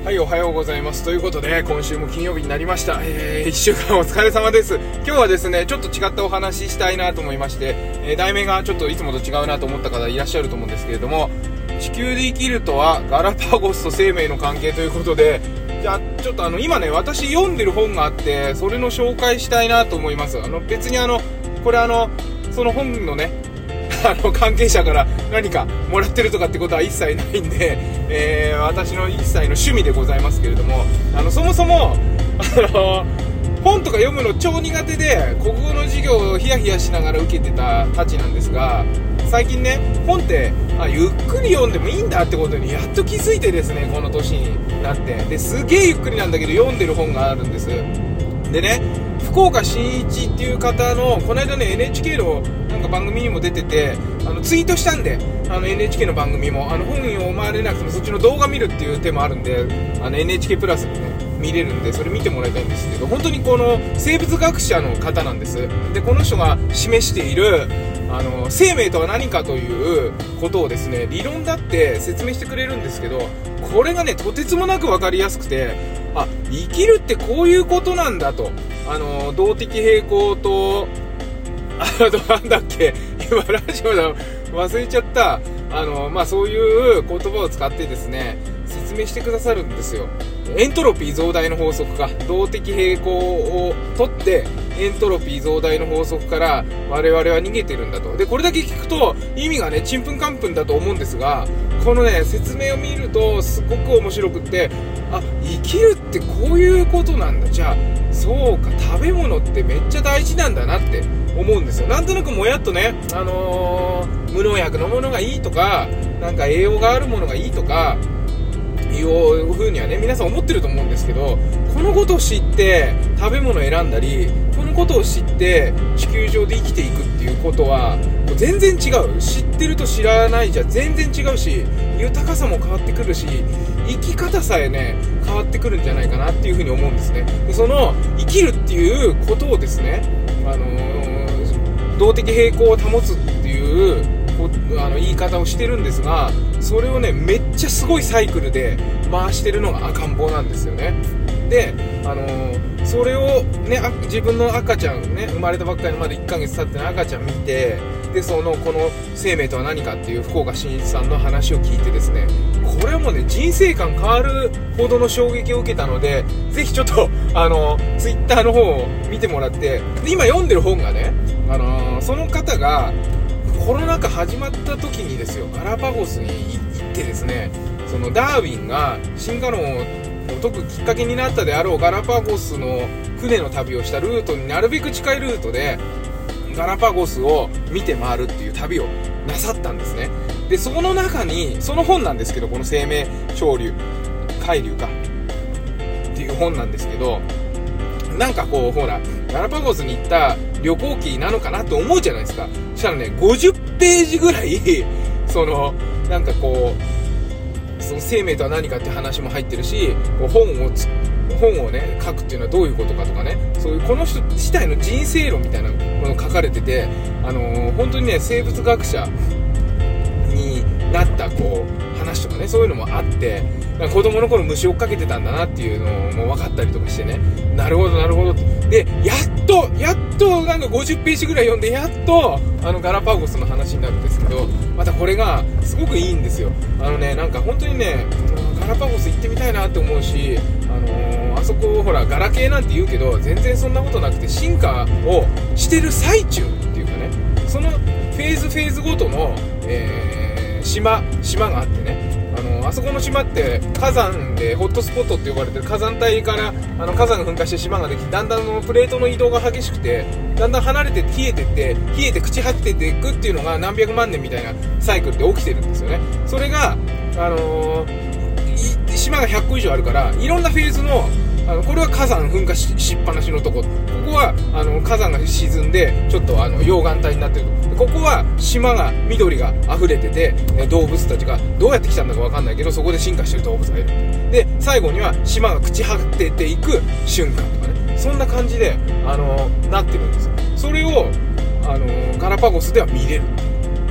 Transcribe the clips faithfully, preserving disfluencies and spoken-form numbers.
はい、おはようございます。ということで、今週も金曜日になりました。えー、一週間お疲れ様です。今日はですね、ちょっと違ったお話ししたいなと思いまして、えー、題名がちょっといつもと違うなと思った方いらっしゃると思うんですけれども、地球で生きるとはガラパゴスと生命の関係ということで、じゃあちょっとあの今ね、私読んでる本があって、それの紹介したいなと思います。あの別にあのこれあのその本のねあの関係者から何かもらってるとかってことは一切ないんで、えー、私の一切の趣味でございますけれども、あのそもそもあの本とか読むの超苦手で、国語の授業をヒヤヒヤしながら受けてたたちなんですが、最近ね、本ってあゆっくり読んでもいいんだってことにやっと気づいてですね、この年になって、ですげえゆっくりなんだけど読んでる本があるんです。でね、福岡伸一っていう方のこの間ね エヌエイチケー のなんか番組にも出てて、あのツイートしたんで、あの エヌエイチケー の番組もあの本読まれなくてもそっちの動画見るっていう手もあるんで、あの エヌエイチケー プラスでね見れるんで、それ見てもらいたいんですけど、本当にこの生物学者の方なんです。でこの人が示しているあの生命とは何かということをですね、理論だって説明してくれるんですけど、これがねとてつもなく分かりやすくて、あ、生きるってこういうことなんだと、あの動的平衡とあとなんだっけ、今ラジオだ忘れちゃった、あのまあそういう言葉を使ってですね説明してくださるんですよ。エントロピー増大の法則か、動的平衡を取ってエントロピー増大の法則から我々は逃げてるんだと。でこれだけ聞くと意味がねちんぷんかんぷんだと思うんですが、このね説明を見るとすごく面白くって、あ、生きるってこういうことなんだ、じゃあそうか、食べ物ってめっちゃ大事なんだなって思うんですよ。なんとなくもやっとね、あのー、無農薬のものがいいとか、なんか栄養があるものがいいとかいう風にはね皆さん思ってると思うんですけど、このことを知って食べ物を選んだり、このことを知って地球上で生きていくっていうことは全然違う。知ってると知らないじゃ全然違うし、豊かさも変わってくるし、生き方さえね変わってくるんじゃないかなっていう風に思うんですね。でその生きるっていうことをですね、あのー、動的平衡を保つっていうあの言い方をしてるんですが、それをねめっちゃすごいサイクルで回してるのが赤ん坊なんですよね。で、あのー、それをね自分の赤ちゃんね、生まれたばっかりまでいっかげつ経っての赤ちゃん見て、でそのこの生命とは何かっていう福岡伸一さんの話を聞いてですね、これはもうね人生観変わるほどの衝撃を受けたので、ぜひちょっとあのツイッターの方を見てもらって、で今読んでる本がね、あのー、その方がコロナ禍始まった時にですよ、ガラパゴスに行ってですね、そのダーウィンが進化論を解くきっかけになったであろうガラパゴスの船の旅をしたルートになるべく近いルートでガラパゴスを見て回るっていう旅をなさったんですね。でその中にその本なんですけど、この生命潮流海流かっていう本なんですけど、なんかこうほらガラパゴスに行った旅行記なのかなと思うじゃないですか。そしたらねごじゅっページぐらいそのなんかこうその生命とは何かって話も入ってるし、こう本をつ本をね書くっていうのはどういうことかとかね、そういうこの人自体の人生論みたいなものが書かれてて、あのー、本当にね生物学者になったこう話とかね、そういうのもあって、なんか子供の頃虫追っかけてたんだなっていうのも分かったりとかしてね、なるほどなるほどで、やっとやっとなんかごじゅっページぐらい読んで、やっとあのガラパゴスの話になるんですけど、またこれがすごくいいんですよ。あのねなんか本当にねガラパゴス行ってみたいなって思うし、あのー、あそこほらガラケーなんて言うけど全然そんなことなくて、進化をしてる最中っていうかね、そのフェーズフェーズごとの、えー、島島があってね、あのあそこの島って火山でホットスポットって呼ばれてる火山帯からあの火山が噴火して島ができて、だんだんのプレートの移動が激しくて、だんだん離れて冷えてって冷えて朽ち果てていくっていうのが何百万年みたいなサイクルで起きてるんですよね。それが、あのー、島がひゃっこ以上あるから、いろんなフェーズのあのこれは火山噴火 し, しっぱなしのとこ、ここはあの火山が沈んでちょっとあの溶岩帯になってると、ここは島が緑が溢れてて、ね、動物たちがどうやって来たんだか分かんないけどそこで進化してる動物がいる。で最後には島が朽ち果てていく瞬間とかね、そんな感じであのなってるんですよ。それをあのガラパゴスでは見れる。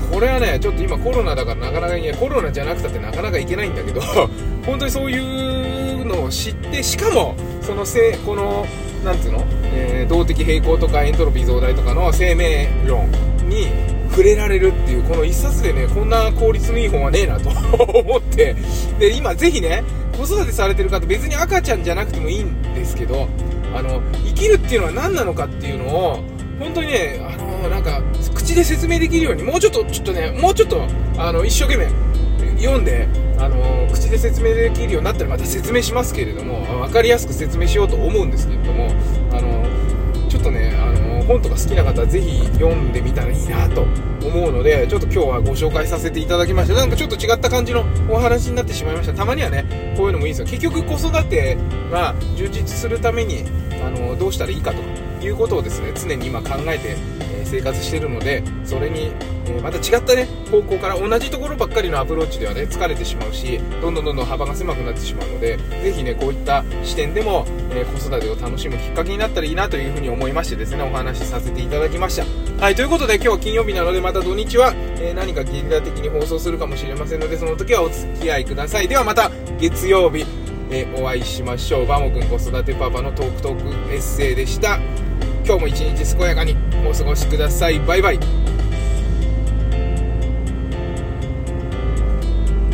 これはねちょっと今コロナだからなかなかいやコロナじゃなくたってなかなかいけないんだけど本当にそういうのを知って、しかもそのせこのなんていうの、えー、動的平衡とかエントロピー増大とかの生命論に触れられるっていうこの一冊でね、こんな効率のいい本はねえなと思って、で今ぜひね子育てされてる方、別に赤ちゃんじゃなくてもいいんですけど、あの生きるっていうのは何なのかっていうのを本当にね、あのなんか口で説明できるようにもうちょっとちょっとねもうちょっとあの一生懸命読んで、あの口で説明できるようになったらまた説明しますけれども、分かりやすく説明しようと思うんですけれども、あのちょっとねあの本とか好きな方はぜひ読んでみたらいいなと思うので、ちょっと今日はご紹介させていただきました。なんかちょっと違った感じのお話になってしまいました。たまにはねこういうのもいいですよ。結局子育てが充実するためにあのどうしたらいいかということをですね常に今考えて、えー、生活しているので、それに、えー、また違ったね方向から同じところばっかりのアプローチではね疲れてしまうし、どんどんどんどん幅が狭くなってしまうので、ぜひねこういった視点でも、えー、子育てを楽しむきっかけになったらいいなというふうに思いましてですね、お話しさせていただきました。はい、ということで今日は金曜日なので、また土日は、えー、何かゲリラ的に放送するかもしれませんので、その時はお付き合いください。ではまた月曜日、えー、お会いしましょう。バモくん子育てパパのトークトークエッセイでした。今日も一日健やかにお過ごしください。バイバイ。